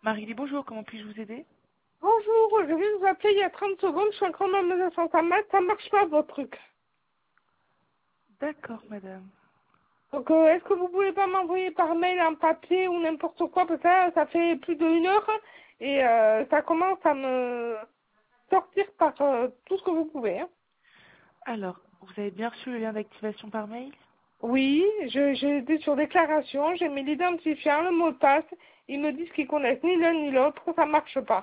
Marie, bonjour, comment puis-je vous aider? Bonjour, je viens de vous appeler il y a 30 secondes, je suis encore dans mes affaires, ça marche pas votre truc. D'accord, madame. Donc est-ce que vous pouvez pas m'envoyer par mail un papier ou n'importe quoi, parce que ça fait plus d'1 heure et ça commence à me sortir par tout ce que vous pouvez. Hein. Alors, vous avez bien reçu le lien d'activation par mail? Oui, j'ai été sur déclaration, j'ai mis l'identifiant, le mot de passe, ils me disent qu'ils connaissent ni l'un ni l'autre, ça marche pas.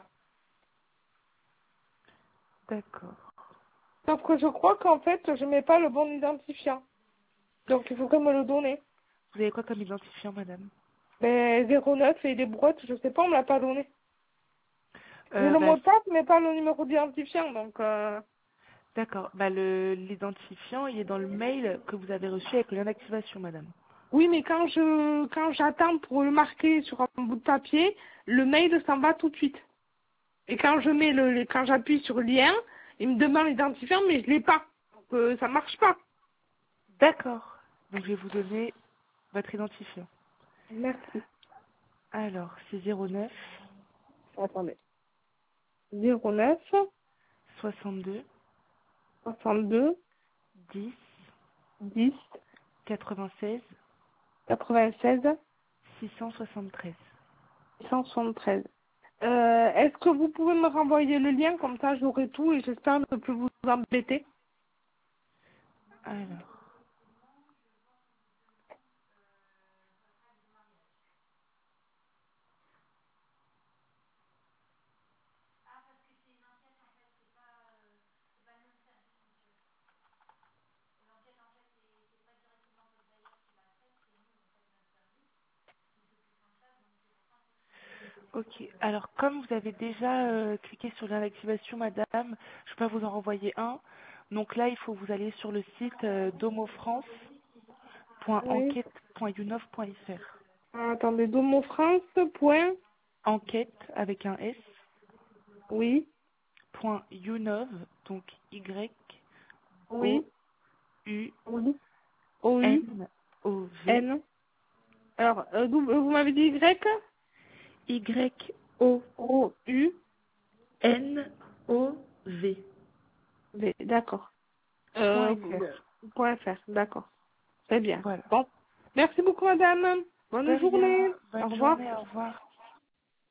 D'accord. Sauf que je crois qu'en fait, je mets pas le bon identifiant. Donc il faut que me le donner. Vous avez quoi comme identifiant, madame? Mais 09 et des brouettes, je sais pas, on me l'a pas donné. J'ai le Bah, mot de passe, mais pas le numéro d'identifiant, donc d'accord. Bah, l'identifiant, il est dans le mail que vous avez reçu avec le lien d'activation, madame. oui, mais quand j'attends pour le marquer sur un bout de papier, le mail s'en va tout de suite. Et quand je mets quand j'appuie sur le lien, il me demande l'identifiant, mais je l'ai pas. Donc ça marche pas. D'accord. Donc, je vais vous donner votre identifiant. Merci. Alors, c'est 09 Attendez. 09 62 62 10 10 96 96 673. 173. Est-ce que vous pouvez me renvoyer le lien, comme ça j'aurai tout et j'espère ne plus vous embêter. Alors, ok. Alors, comme vous avez déjà cliqué sur le lien d'activation, madame, je peux vous en renvoyer un. Donc là, il faut vous aller sur le site Oui. domofrance.enquête.unov.fr. Attendez, Domofrance, point. Enquête avec un S, Oui. point unov, donc Oui. Oui. O-U. Y-O-U-N-O-V, N. Alors, vous m'avez dit Y? O-U. Y-O-N-O-V, V. D'accord. point .fr. Point .fr. D'accord. Très bien. Voilà. Bon. Merci beaucoup, madame. De Bonne rien. journée. Au Bonne revoir. journée, au revoir.